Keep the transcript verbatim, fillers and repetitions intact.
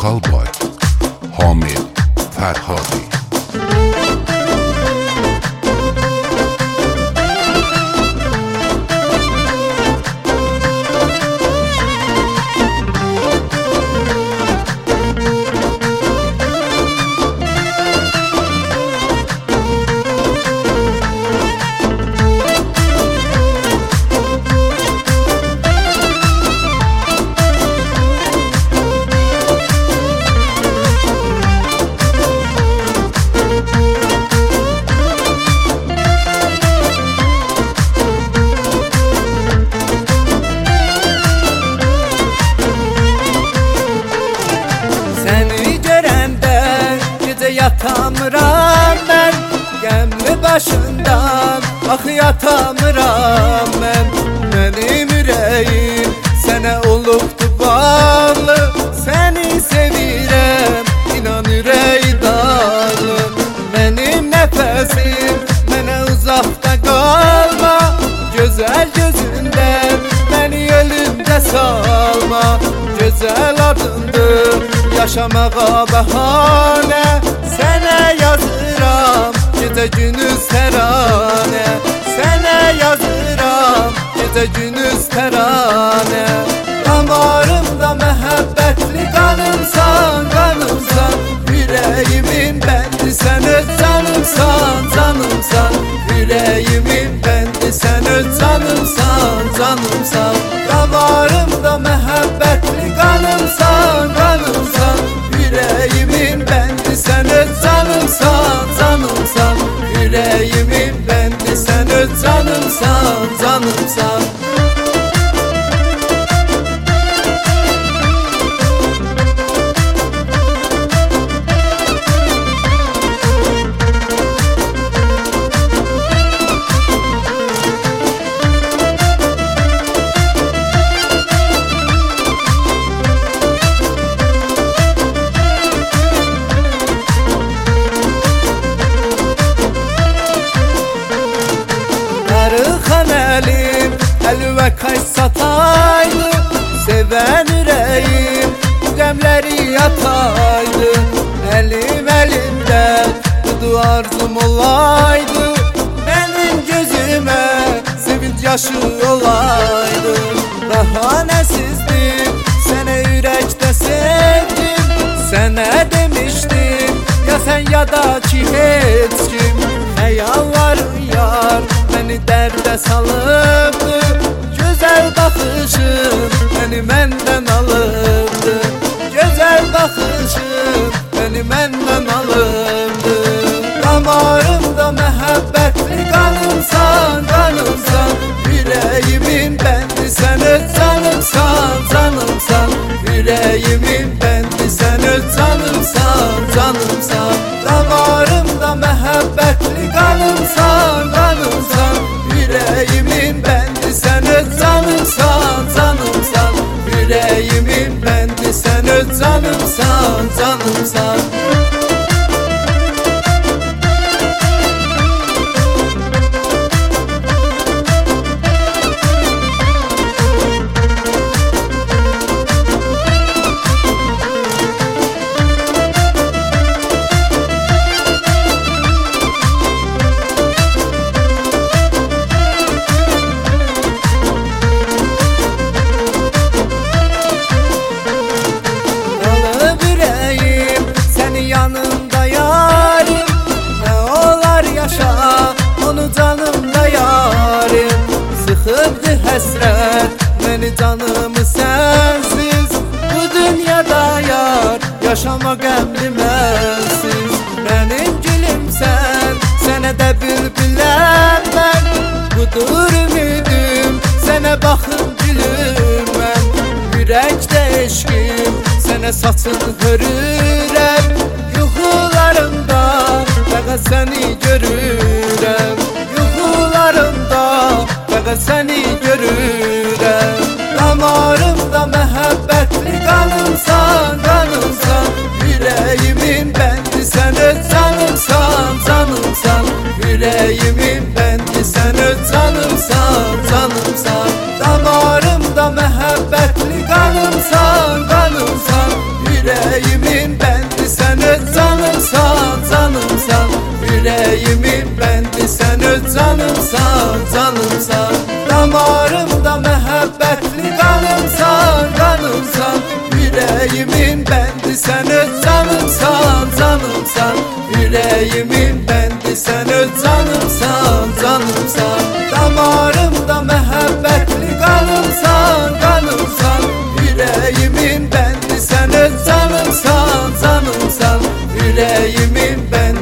Vokal Boy Hamid Fərhadi. Yatamıram ben gemli başından, ah yatamıram ben. Benim yüreğim sene olubdu bağlı, seni sevirem inan yüreği dağlı. Benim nefesim mene uzakta kalma, güzel gözünden beni ölümde salma. Güzel adındır yaşamağa bahane, sene yazıram gece gündüz terane. Sene yazıram gece gündüz terane. Damarımda mehabbetli kanımsan, kanımsan. Yüreğimin bendi sen öz canımsan, canımsan. Yüreğimin bendi sen öz canımsan, canımsan. Damarımda mehabbetli kanımsan, kanımsan. Yüreğimin bendi sen öz canımsan, canımsan. Yüreğimin bendi sen öz canımsan, canımsan. Elim, el ve kaş sataydı, seven yüreğim demleri yataydı. Elim elimde bu arzum olaydı, benim gözüme sevinç yaşı olaydı. Bahanesizdim, seni yürekte sevdim. Sana demiştim ya sen ya da ki hiç kim. Hayalların yar beni derde salıbdı, güzel bakışın beni benden alıbdı. Güzel bakışın beni benden alıbdı. Damarımda mehabbetli kanımsan, kanımsan. Yüreğimin bendi sen öz canımsan, canımsan. Yüreğimin bendi sen öz canımsan, canımsan. Damarımda mehabbetli kanımsan, kanımsan. Yüreğimin bendi sen öz canımsan, canımsan. Yüreğimin bendi sen öz canımsan, canımsan. Yanımda yarim, ne olar yaşa onu canımda yarim. Sıkıbdı hasret beni canımı sensiz, bu dünyada yar yaşamak emrimesiz. Benim gülüm sen, sene de bülbüller ben. Budur ümidim, sene bakın gülüm ben. Yürekte eşkim, sene saçın hürürem. Yuxularımda fəqət səni görürəm. Yuxularımda fəqət səni görürəm. Damarımda məhəbbətli qanımsan, qanımsan. Yüreğimin bendi sen öz canımsan, canımsan. Yüreğimin bendi sen öz canımsan, canımsan. Damarımda məhəbbətli qanımsan, qanımsan. Yüreğim canımsan. Damarımda məhəbbətli qanımsan, qanımsan. Yüreğimin bəndi sən öz canımsan, canımsan. Yüreğimin bəndi sən öz canımsan, canımsan. Damarımda məhəbbətli qanımsan, qanımsan. Yüreğimin bəndi sən öz canımsan, canımsan. Yüreğimin bəndi